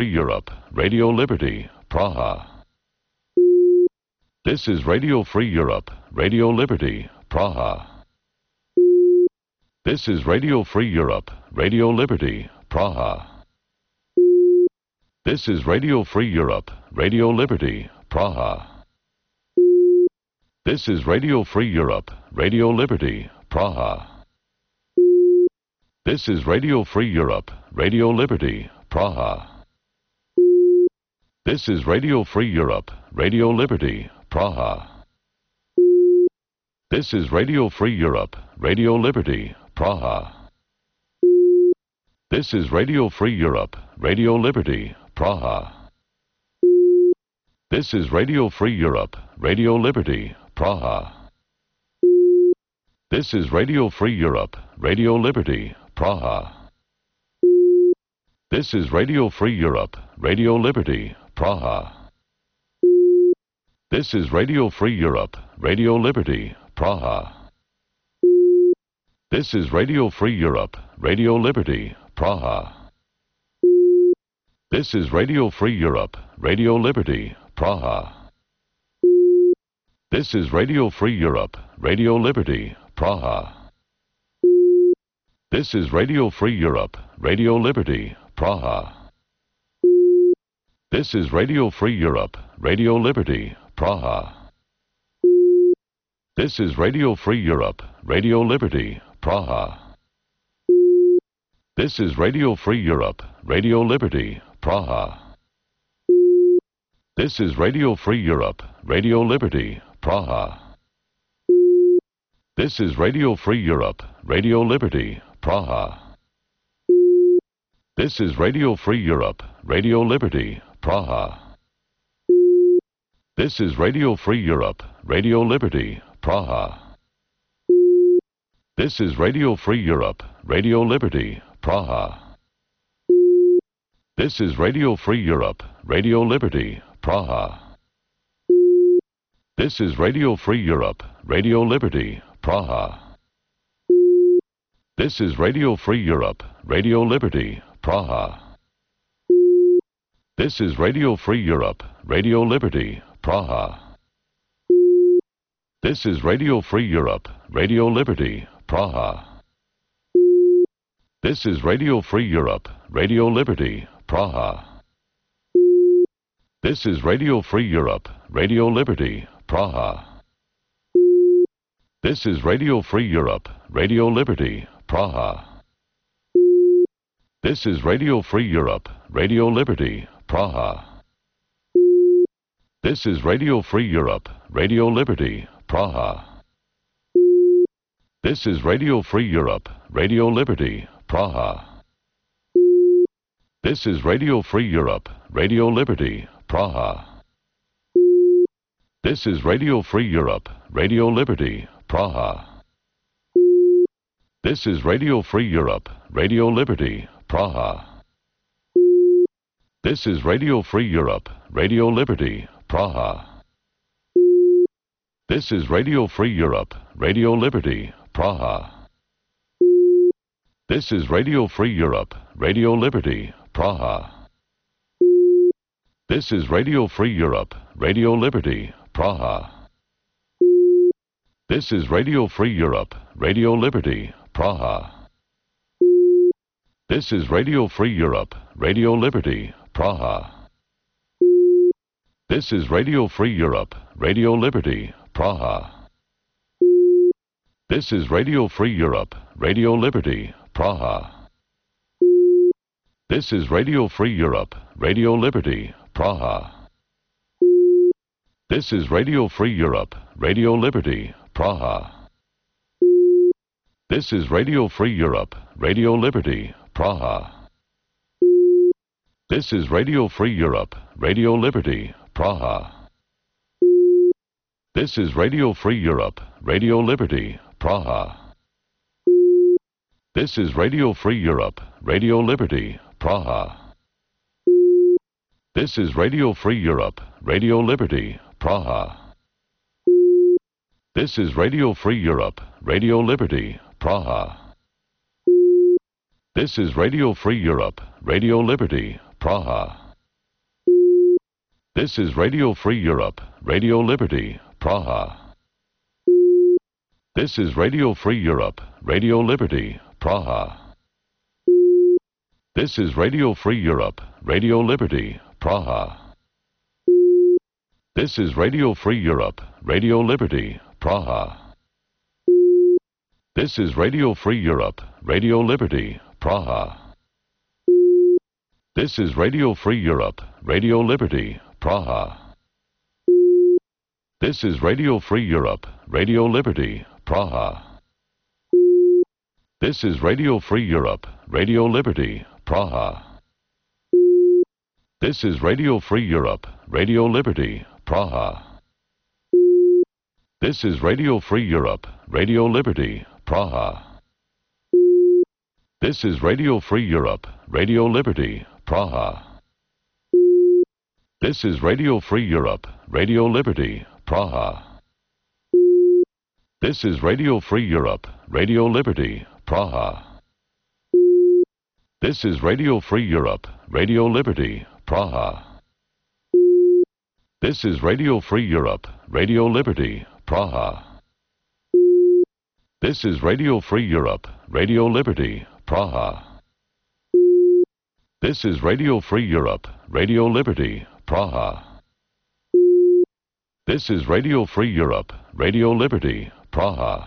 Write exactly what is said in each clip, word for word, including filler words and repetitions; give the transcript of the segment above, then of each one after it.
Free Europe, Radio Liberty, Praha. This is Radio Free Europe, Radio Liberty, Praha. This is Radio Free Europe, Radio Liberty, Praha. This is Radio Free Europe, Radio Liberty, Praha. This is Radio Free Europe, Radio Liberty, Praha. This is Radio Free Europe, Radio Liberty, Praha. This is Radio Free Europe, Radio Liberty, Praha. This is Radio Free Europe, Radio Liberty, Praha. This is Radio Free Europe, Radio Liberty, Praha. This is Radio Free Europe, Radio Liberty, Praha. This is Radio Free Europe, Radio Liberty, Praha. This is Radio Free Europe, Radio Liberty, Praha. This is Radio Free Europe, Radio Liberty, Praha. This is Radio Free Europe, Radio Liberty, Praha. This is Radio Free Europe, Radio Liberty, Praha. This is Radio Free Europe, Radio Liberty, Praha. This is Radio Free Europe, Radio Liberty, Praha. This is Radio Free Europe, Radio Liberty, Praha. This is Radio Free Europe, Radio Liberty, Praha. This is Radio Free Europe, Radio Liberty, Praha. This is Radio Free Europe, Radio Liberty, Praha. This is Radio Free Europe, Radio Liberty, Praha. This is Radio Free Europe, Radio Liberty, Praha. This is Radio Free Europe, Radio Liberty, Praha. This is Radio Free Europe, Radio Liberty, Praha. This is Radio Free Europe, Radio Liberty, Praha. This is Radio Free Europe, Radio Liberty, Praha. This is Radio Free Europe, Radio Liberty, Praha. This is Radio Free Europe, Radio Liberty, Praha. This is Radio Free Europe, Radio Liberty, Praha. This is Radio Free Europe, Radio Liberty, Praha. This is Radio Free Europe, Radio Liberty, Praha. This is Radio Free Europe, Radio Liberty, Praha. This is Radio Free Europe, Radio Liberty, Praha. This is Radio Free Europe, Radio Liberty, Praha. This is Radio Free Europe, Radio Liberty, Praha. This is Radio Free Europe, Radio Liberty, Praha. This is Radio Free Europe, Radio Liberty, Praha. This is Radio Free Europe, Radio Liberty, Praha. This is Radio Free Europe, Radio Liberty, Praha. This is Radio Free Europe, Radio Liberty, Praha. This is Radio Free Europe, Radio Liberty, Praha. This is Radio Free Europe, Radio Liberty, Praha. This is Radio Free Europe, Radio Liberty, Praha. This is Radio Free Europe, Radio Liberty, Praha. This is Radio Free Europe, Radio Liberty, Praha. This is Radio Free Europe, Radio Liberty, Praha. This is Radio Free Europe, Radio Liberty, Praha. This is Radio Free Europe, Radio Liberty, Praha. This is Radio Free Europe, Radio Liberty, Praha. This is Radio Free Europe, Radio Liberty, Praha. This is Radio Free Europe, Radio Liberty, Praha. This is Radio Free Europe, Radio Liberty, Praha. This is Radio Free Europe, Radio Liberty, Praha. This is Radio Free Europe, Radio Liberty, Praha. This is Radio Free Europe, Radio Liberty, Praha. This is Radio Free Europe, Radio Liberty, Praha. This is Radio Free Europe, Radio Liberty, Praha. This is Radio Free Europe, Radio Liberty, Praha. This is Radio Free Europe, Radio Liberty, Praha. This is Radio Free Europe, Radio Liberty, Praha. This is Radio Free Europe, Radio Liberty, Praha. This is Radio Free Europe, Radio Liberty, Praha. This is Radio Free Europe, Radio Liberty, Praha. This is Radio Free Europe, Radio Liberty, Praha. This is Radio Free Europe, Radio Liberty, Praha. This is Radio Free Europe, Radio Liberty, Praha. This is Radio Free Europe, Radio Liberty, Praha. This is Radio Free Europe, Radio Liberty, Praha. This is Radio Free Europe, Radio Liberty, Praha. This is Radio Free Europe, Radio Liberty, Praha. This is Radio Free Europe, Radio Liberty, Praha. This is Radio Free Europe, Radio Liberty, Praha. This is Radio Free Europe, Radio Liberty, Praha.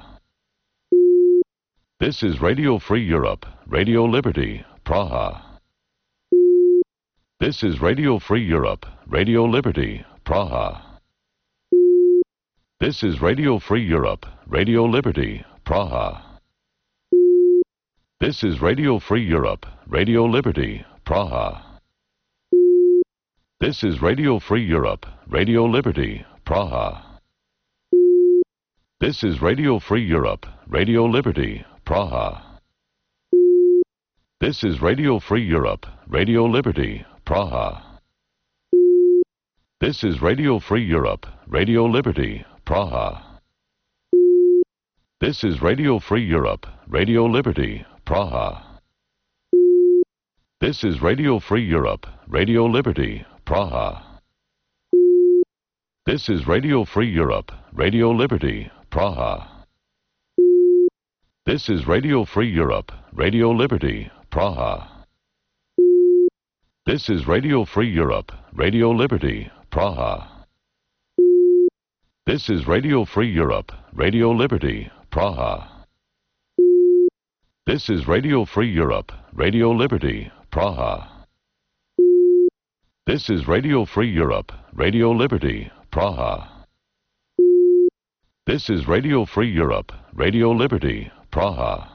This is Radio Free Europe, Radio Liberty, Praha. This is Radio Free Europe, Radio Liberty, Praha. This is Radio Free Europe, Radio Liberty, Praha. This is Radio Free Europe, Radio Liberty, Praha. This is Radio Free Europe, Radio Liberty, Praha. This is Radio Free Europe, Radio Liberty, Praha. This is Radio Free Europe, Radio Liberty, Praha. This is Radio Free Europe, Radio Liberty, Praha. This is Radio Free Europe, Radio Liberty, Praha. This is Radio Free Europe, Radio Liberty, Praha. This is Radio Free Europe, Radio Liberty, Praha. This is Radio Free Europe, Radio Liberty, Praha. This is Radio Free Europe, Radio Liberty, Praha. This is Radio Free Europe, Radio Liberty, Praha. This is Radio Free Europe, Radio Liberty, Praha. This is Radio Free Europe, Radio Liberty, Praha. This is Radio Free Europe, Radio Liberty, Praha.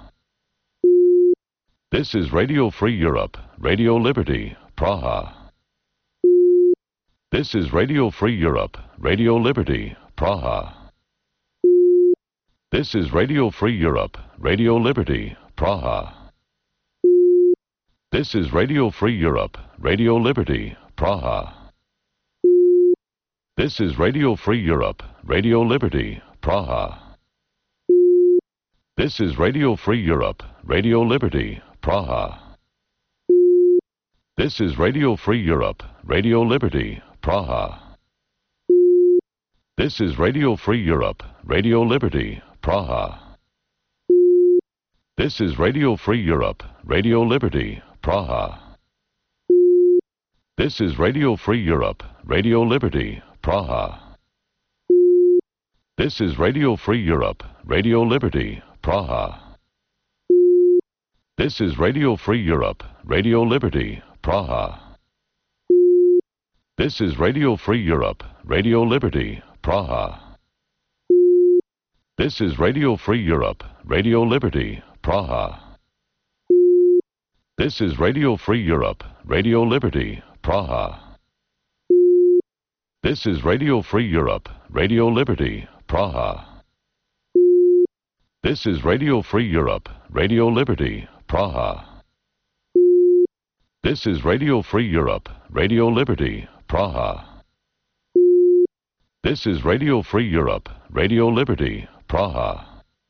This is Radio Free Europe, Radio Liberty, Praha. This is Radio Free Europe, Radio Liberty, Praha. This is Radio Free Europe, Radio Liberty, Praha. This is Radio Free Europe, Radio Liberty, Praha. This is Radio Free Europe, Radio Liberty, Praha. This is Radio Free Europe, Radio Liberty, Praha. This is Radio Free Europe, Radio Liberty, Praha. This is Radio Free Europe, Radio Liberty, Praha. This is Radio Free Europe, Radio Liberty, Praha. This is Radio Free Europe, Radio Liberty, Praha. This is Radio Free Europe, Radio Liberty, Praha. This is Radio Free Europe, Radio Liberty, Praha. This is Radio Free Europe, Radio Liberty, Praha. This is Radio Free Europe, Radio Liberty, Praha. This is Radio Free Europe, Radio Liberty, Praha. This is Radio Free Europe, Radio Liberty, Praha. This is Radio Free Europe, Radio Liberty, Praha. This is Radio Free Europe, Radio Liberty, Praha. This is Radio Free Europe, Radio Liberty, Praha.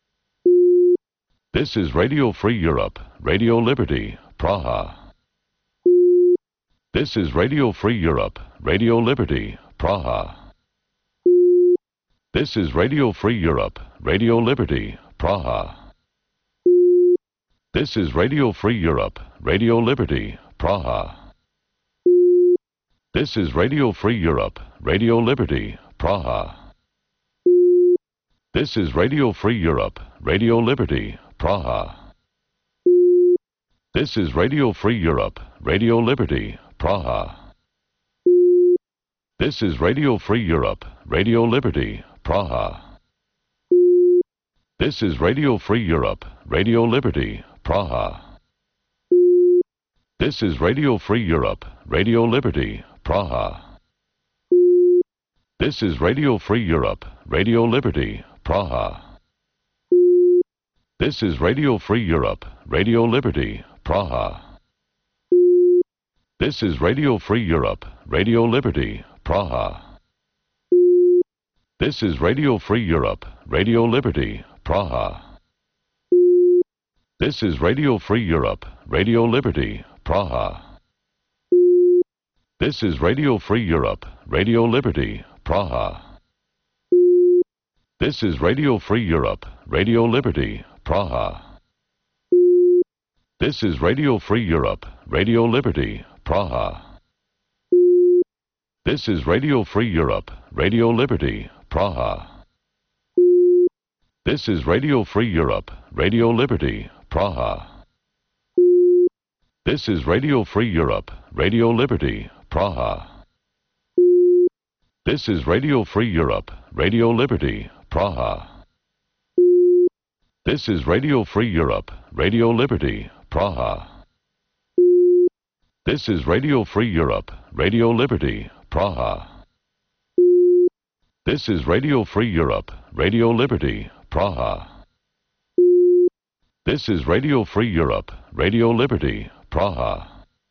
This is Radio Free Europe, Radio Liberty, Praha. This is Radio Free Europe, Radio Liberty, Praha. This is Radio Free Europe, Radio Liberty, Praha. This is Radio Free Europe, Radio Liberty, Praha. This is Radio Free Europe, Radio Liberty, Praha. This is Radio Free Europe, Radio Liberty, Praha. This is Radio Free Europe, Radio Liberty, Praha. This is Radio Free Europe, Radio Liberty, Praha. This is Radio Free Europe, Radio Liberty, Praha. This is Radio Free Europe, Radio Liberty, Praha. This is Radio Free Europe, Radio Liberty, Praha. This is Radio Free Europe, Radio Liberty, Praha. This is Radio Free Europe, Radio Liberty, Praha. This is Radio Free Europe, Radio Liberty, Praha. This is Radio Free Europe, Radio Liberty, Praha. This is Radio Free Europe, Radio Liberty, Praha. This is Radio Free Europe, Radio Liberty, Praha. This is Radio Free Europe, Radio Liberty, Praha. This is Radio Free Europe, Radio Liberty, Praha. This is Radio Free Europe, Radio Liberty, Praha. This is Radio Free Europe, Radio Liberty, Praha. This is Radio Free Europe, Radio Liberty, Praha. This is Radio Free Europe, Radio Liberty, Praha. This is Radio Free Europe, Radio Liberty, Praha. This is Radio Free Europe, Radio Liberty, Praha. This is Radio Free Europe, Radio Liberty, Praha.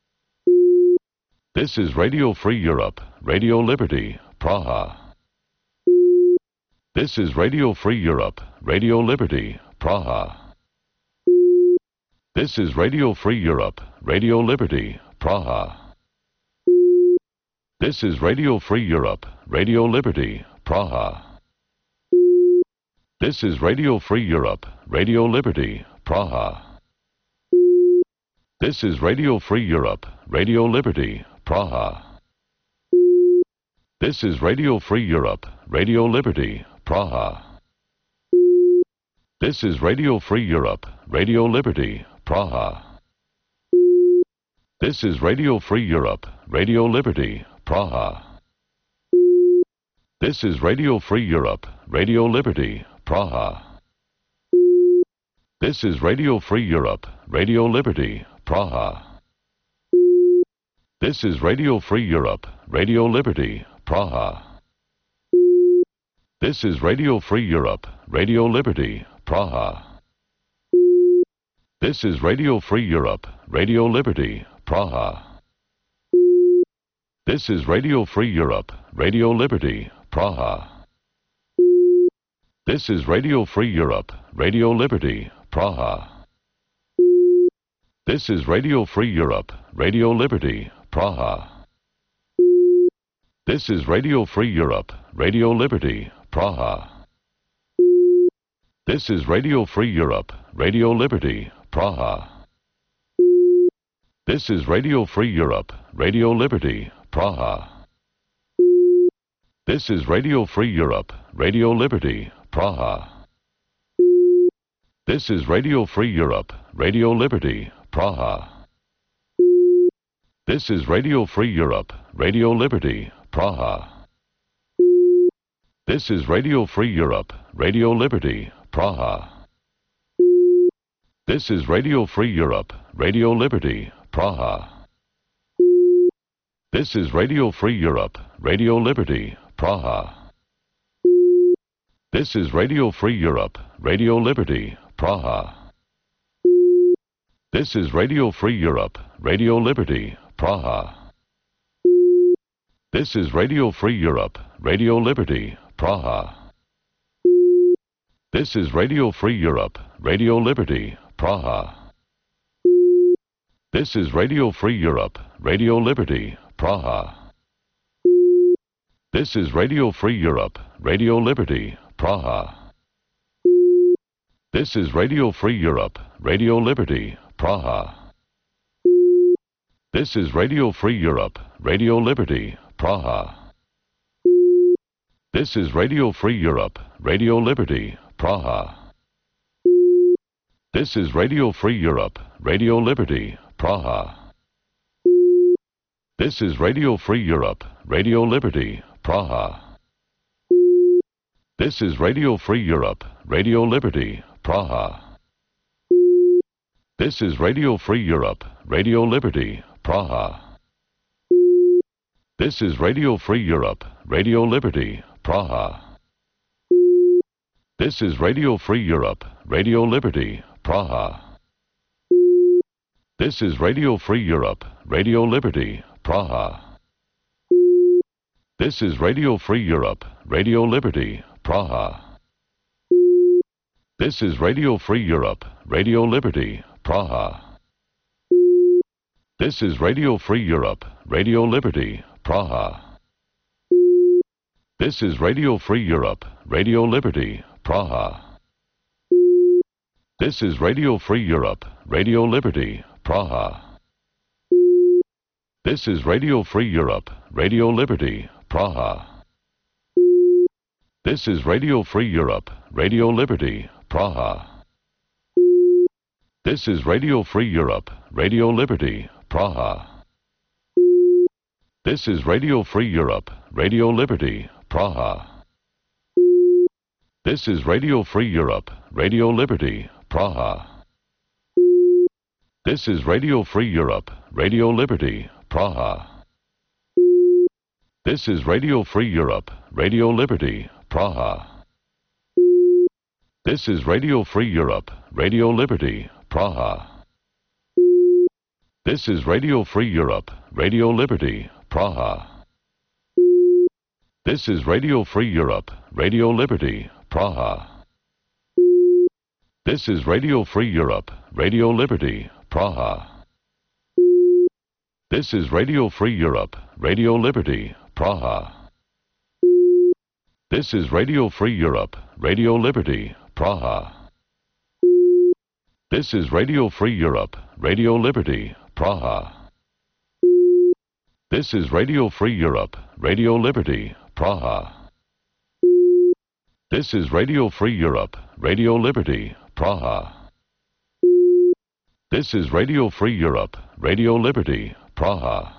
This is Radio Free Europe, Radio Liberty, Praha. This is Radio Free Europe, Radio Liberty, Praha. This is Radio Free Europe, Radio Liberty, Praha. This is Radio Free Europe, Radio Liberty, Praha. This is Radio Free Europe, Radio Liberty, Praha. This is Radio Free Europe, Radio Liberty, Praha. This is Radio Free Europe, Radio Liberty, Praha. This is Radio Free Europe, Radio Liberty, Praha. This is Radio Free Europe, Radio Liberty, Praha. This is Radio Free Europe, Radio Liberty, Praha. This is Radio Free Europe, Radio Liberty, Praha. This is Radio Free Europe, Radio Liberty, Praha. This is Radio Free Europe, Radio Liberty, Praha. This is Radio Free Europe, Radio Liberty, Praha. This is Radio Free Europe, Radio Liberty, Praha. This is Radio Free Europe, Radio Liberty, Praha. This is Radio Free Europe, Radio Liberty, Praha. This is Radio Free Europe, Radio Liberty, Praha. This is Radio Free Europe, Radio Liberty, Praha. This is Radio Free Europe, Radio Liberty, Praha. This is Radio Free Europe, Radio Liberty, Praha. This is Radio Free Europe, Radio Liberty, Praha. This is Radio Free Europe, Radio Liberty, Praha. This is Radio Free Europe, Radio Liberty, Praha. This is Radio Free Europe, Radio Liberty, Praha. This is Radio Free Europe, Radio Liberty, Praha. This is Radio Free Europe, Radio Liberty, Praha. This is Radio Free Europe, Radio Liberty, Praha. This is Radio Free Europe, Radio Liberty, Praha. This is Radio Free Europe, Radio Liberty, Praha. This is Radio Free Europe, Radio Liberty, Praha. This is Radio Free Europe, Radio Liberty, Praha. This is Radio Free Europe, Radio Liberty, Praha. This is Radio Free Europe, Radio Liberty, Praha. This is Radio Free Europe, Radio Liberty, Praha. This is Radio Free Europe, Radio Liberty, Praha. This is Radio Free Europe, Radio Liberty, Praha. This is Radio Free Europe, Radio Liberty, Praha. This is Radio Free Europe, Radio Liberty, Praha. This is Radio Free Europe, Radio Liberty, Praha. This is Radio Free Europe, Radio Liberty, Praha. This is Radio Free Europe, Radio Liberty, Praha. This is Radio Free Europe, Radio Liberty, Praha. This is Radio Free Europe, Radio Liberty, Praha. This is Radio Free Europe, Radio Liberty, Praha. This is Radio Free Europe, Radio Liberty, Praha. This is Radio Free Europe, Radio Liberty, Praha. This is Radio Free Europe, Radio Liberty, Praha. This is Radio Free Europe, Radio Liberty, Praha. This is Radio Free Europe, Radio Liberty, Praha. This is Radio Free Europe, Radio Liberty, Praha. This is Radio Free Europe, Radio Liberty, Praha. This is Radio Free Europe, Radio Liberty, Praha. This is Radio Free Europe, Radio Liberty, Praha. This is Radio Free Europe, Radio Liberty, Praha. This is Radio Free Europe, Radio Liberty, Praha. This is Radio Free Europe, Radio Liberty, Praha. This is Radio Free Europe, Radio Liberty, Praha. This is Radio Free Europe, Radio Liberty, Praha. This is Radio Free Europe, Radio Liberty, Praha. This is Radio Free Europe, Radio Liberty, Praha. This is Radio Free Europe, Radio Liberty, Praha. This is Radio Free Europe, Radio Liberty, Praha. This is Radio Free Europe, Radio Liberty, Praha.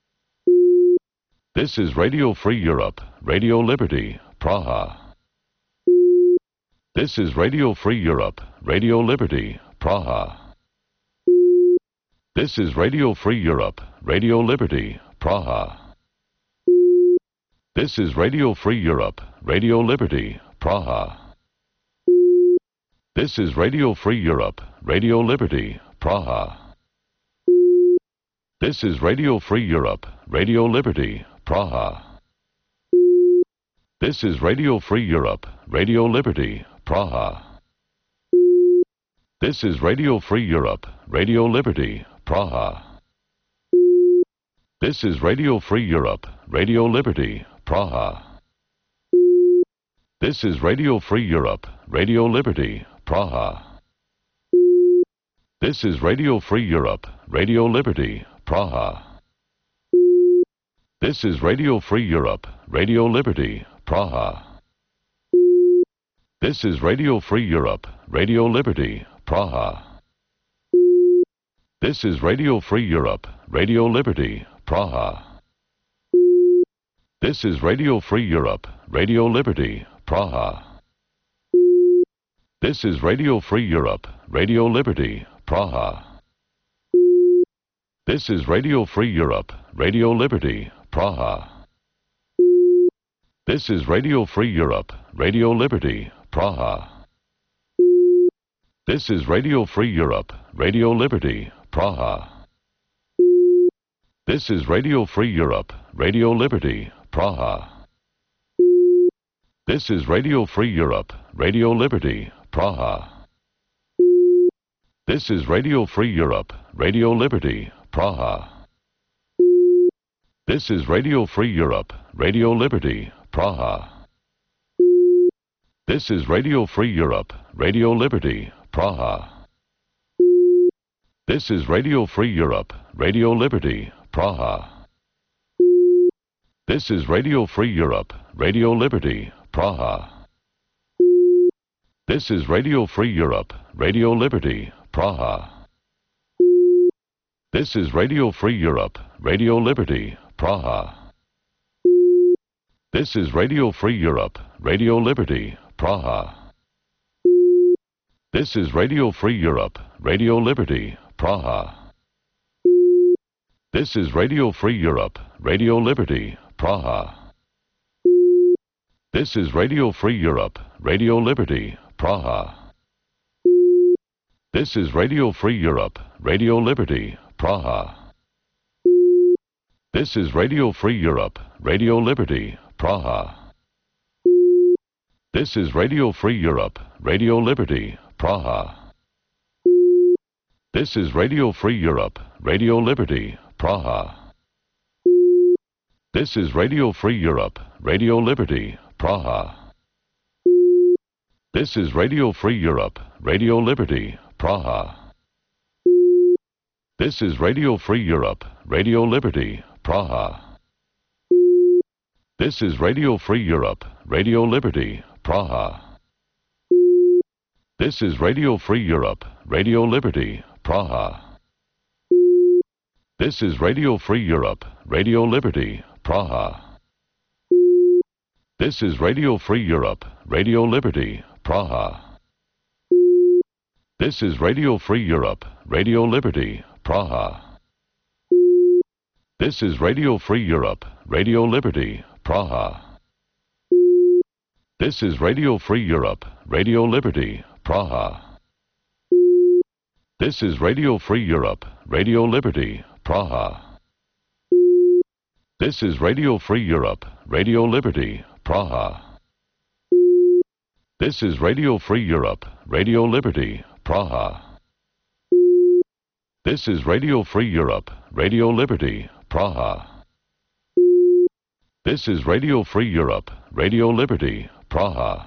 This is Radio Free Europe, Radio Liberty, Praha. This is Radio Free Europe, Radio Liberty, Praha. This is Radio Free Europe, Radio Liberty, Praha. This is Radio Free Europe, Radio Liberty, Praha. This is Radio Free Europe, Radio Liberty, Praha. This is Radio Free Europe, Radio Liberty, Praha. This is Radio Free Europe, Radio Liberty, Praha. This is Radio Free Europe, Radio Liberty, Praha. This is Radio Free Europe, Radio Liberty, Praha. This is Radio Free Europe, Radio Liberty, Praha. This is Radio Free Europe, Radio Liberty, Praha. This is Radio Free Europe, Radio Liberty, Praha. This is Radio Free Europe, Radio Liberty, Praha. This is Radio Free Europe, Radio Liberty, Praha. This is Radio Free Europe, Radio Liberty, Praha. This is Radio Free Europe, Radio Liberty, Praha. This is Radio Free Europe, Radio Liberty, Praha. This is Radio Free Europe, Radio Liberty, Praha. This is Radio Free Europe, Radio Liberty, Praha. This is Radio Free Europe, Radio Liberty, Praha. This is Radio Free Europe, Radio Liberty, Praha. This is Radio Free Europe, Radio Liberty, Praha. This is Radio Free Europe, Radio Liberty, Praha. This is Radio Free Europe, Radio Liberty, Praha. This is Radio Free Europe, Radio Liberty, Praha. This is Radio Free Europe, Radio Liberty, Praha. This is Radio Free Europe, Radio Liberty, Praha. This is Radio Free Europe, Radio Liberty, Praha. This is Radio Free Europe, Radio Liberty, Praha. This is Radio Free Europe, Radio Liberty, Praha. This is Radio Free Europe, Radio Liberty, Praha. This is Radio Free Europe, Radio Liberty, Praha. This is Radio Free Europe, Radio Liberty, Praha. This is Radio Free Europe, Radio Liberty, Praha. This is Radio Free Europe, Radio Liberty, Praha. This is Radio Free Europe, Radio Liberty, Praha. This is Radio Free Europe, Radio Liberty, Praha. This is Radio Free Europe, Radio Liberty, Praha. This is Radio Free Europe, Radio Liberty, Praha. This is Radio Free Europe, Radio Liberty, Praha. This is Radio Free Europe, Radio Liberty, Praha. This is Radio Free Europe, Radio Liberty, Praha. This is Radio Free Europe, Radio Liberty, Praha. This is Radio Free Europe, Radio Liberty, Praha. This is Radio Free Europe, Radio Liberty, Praha. This is Radio Free Europe, Radio Liberty, Praha. This is Radio Free Europe, Radio Liberty, Praha. This is Radio Free Europe, Radio Liberty, Praha. This is Radio Free Europe, Radio Liberty, Praha. This is Radio Free Europe, Radio Liberty, Praha. This is Radio Free Europe, Radio Liberty, Praha.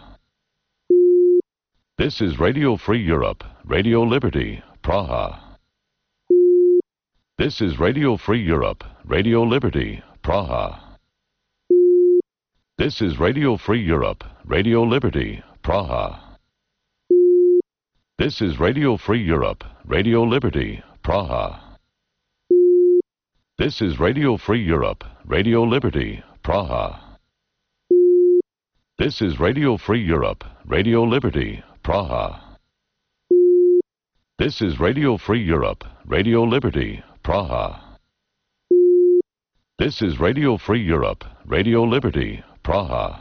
This is Radio Free Europe, Radio Liberty, Praha. This is Radio Free Europe, Radio Liberty, Praha. This is Radio Free Europe, Radio Liberty, Praha. This is Radio Free Europe, Radio Liberty, Praha. This is Radio Free Europe, Radio Liberty, Praha. This is Radio Free Europe, Radio Liberty, Praha. This is Radio Free Europe, Radio Liberty, Praha. This is Radio Free Europe, Radio Liberty, Praha.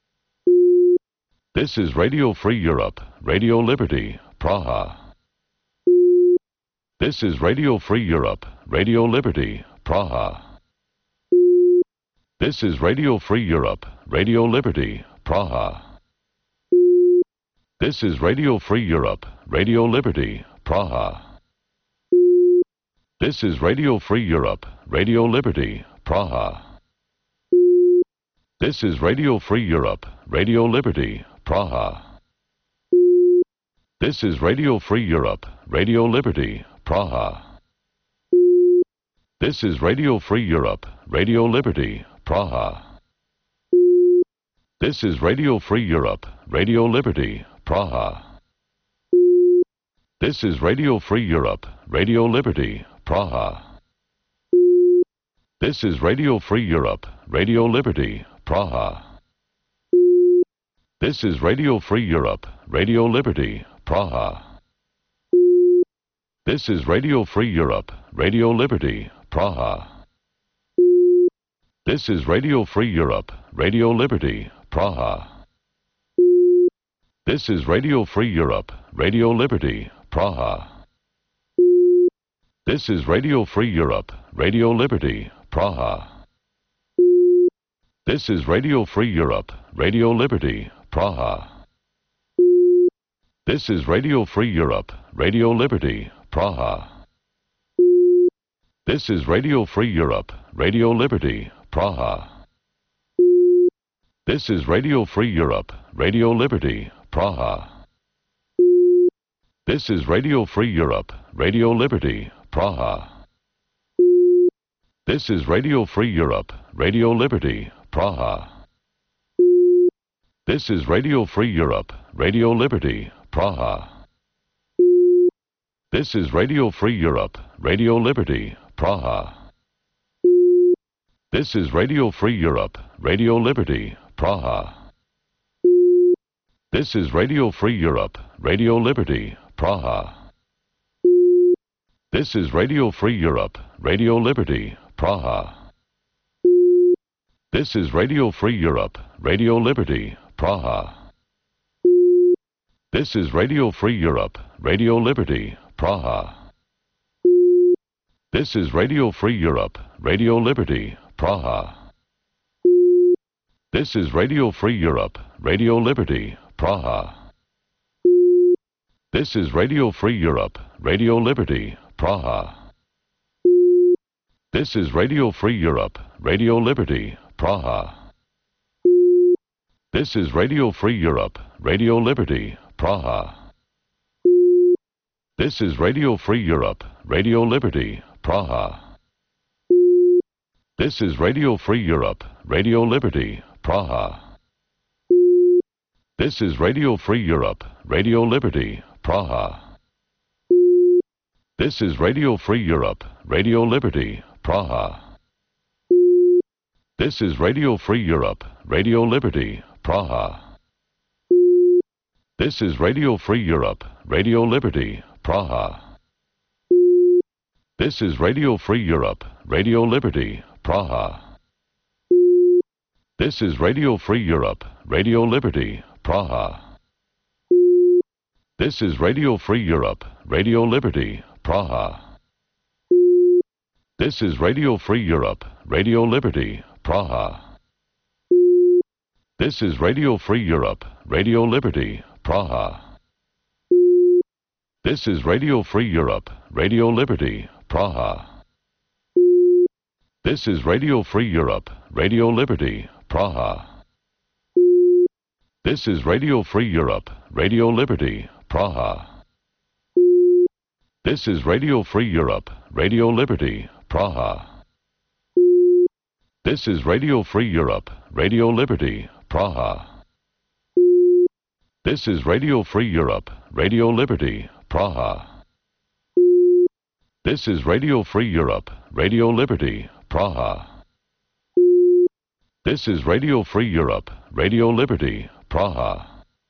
This is Radio Free Europe, Radio Liberty, Praha. This is Radio Free Europe, Radio Liberty, Praha. This is Radio Free Europe, Radio Liberty, Praha. This is Radio Free Europe, Radio Liberty, Praha. This is Radio Free Europe, Radio Liberty, Praha. This is Radio Free Europe, Radio Liberty, Praha. This is Radio Free Europe, Radio Liberty, Praha. This is Radio Free Europe, Radio Liberty, Praha. This is Radio Free Europe, Radio Liberty, Praha. This is Radio Free Europe, Radio Liberty, Praha. This is Radio Free Europe, Radio Liberty, Praha. This is Radio Free Europe, Radio Liberty, Praha. This is Radio Free Europe, Radio Liberty, Praha. This is Radio Free Europe, Radio Liberty, Praha. This is Radio Free Europe, Radio Liberty, Praha. This is Radio Free Europe, Radio Liberty, Praha. This is Radio Free Europe, Radio Liberty, Praha. This is Radio Free Europe, Radio Liberty, Praha. This is Radio Free Europe, Radio Liberty, Praha. This is Radio Free Europe, Radio Liberty, Praha. This is Radio Free Europe, Radio Liberty, Praha. This is Radio Free Europe, Radio Liberty, Praha. This is Radio Free Europe, Radio Liberty, Praha. This is Radio Free Europe, Radio Liberty, Praha. This is Radio Free Europe, Radio Liberty, Praha. This is Radio Free Europe, Radio Liberty, Praha. This is Radio Free Europe, Radio Liberty, Praha. This is Radio Free Europe, Radio Liberty, Praha. This is Radio Free Europe, Radio Liberty, Praha. This is Radio Free Europe, Radio Liberty, Praha. This is Radio Free Europe, Radio Liberty, Praha. This is Radio Free Europe, Radio Liberty, Praha. This is Radio Free Europe, Radio Liberty, Praha. This is Radio Free Europe, Radio Liberty, Praha. This is Radio Free Europe, Radio Liberty, Praha. This is Radio Free Europe, Radio Liberty, Praha. This is Radio Free Europe, Radio Liberty, Praha. This is Radio Free Europe, Radio Liberty, Praha. This is Radio Free Europe, Radio Liberty, Praha. This is Radio Free Europe, Radio Liberty, Praha. This is Radio Free Europe, Radio Liberty, Praha. This is Radio Free Europe, Radio Liberty, Praha. This is Radio Free Europe, Radio Liberty, Praha. This is Radio Free Europe, Radio Liberty, Praha. This is Radio Free Europe, Radio Liberty, Praha. This is Radio Free Europe, Radio Liberty, Praha. This is Radio Free Europe, Radio Liberty, Praha. This is Radio Free Europe, Radio Liberty, Praha. This is Radio Free Europe, Radio Liberty, Praha. This is Radio Free Europe, Radio Liberty, Praha. This is Radio Free Europe, Radio Liberty, Praha. This is Radio Free Europe, Radio Liberty, Praha. This is Radio Free Europe, Radio Liberty, Praha.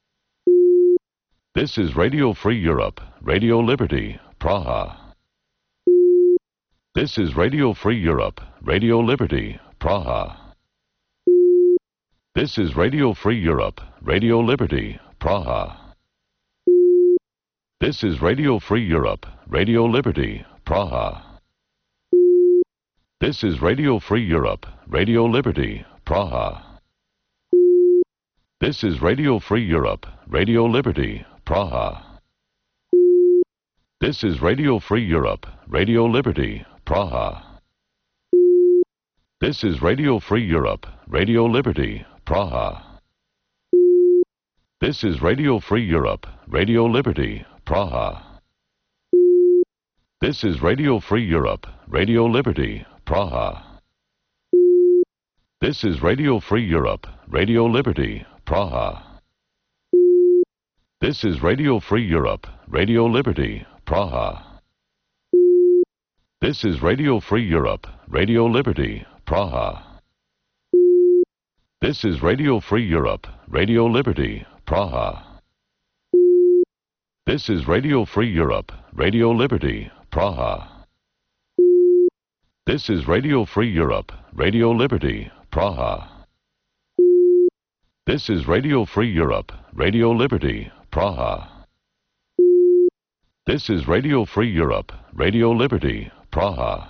This is Radio Free Europe, Radio Liberty, Praha. This is Radio Free Europe, Radio Liberty, Praha. This is Radio Free Europe, Radio Liberty, Praha. This is Radio Free Europe, Radio Liberty, Praha. This is Radio Free Europe, Radio Liberty, Praha. This is Radio Free Europe, Radio Liberty, Praha. This is Radio Free Europe, Radio Liberty, Praha. This is Radio Free Europe, Radio Liberty, Praha. This is Radio Free Europe, Radio Liberty, Praha. This is Radio Free Europe, Radio Liberty, Praha. This is Radio Free Europe, Radio Liberty, Praha. This is Radio Free Europe, Radio Liberty, Praha. This is Radio Free Europe, Radio Liberty, Praha. This is Radio Free Europe, Radio Liberty, Praha. This is Radio Free Europe, Radio Liberty, Praha. This is Radio Free Europe, Radio Liberty, Praha. This is Radio Free Europe, Radio Liberty, Praha. This is Radio Free Europe, Radio Liberty, Praha.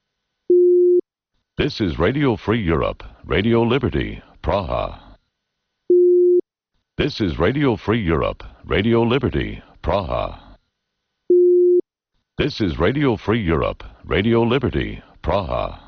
This is Radio Free Europe, Radio Liberty, Praha. This is Radio Free Europe, Radio Liberty, Praha. This is Radio Free Europe, Radio Liberty, Praha.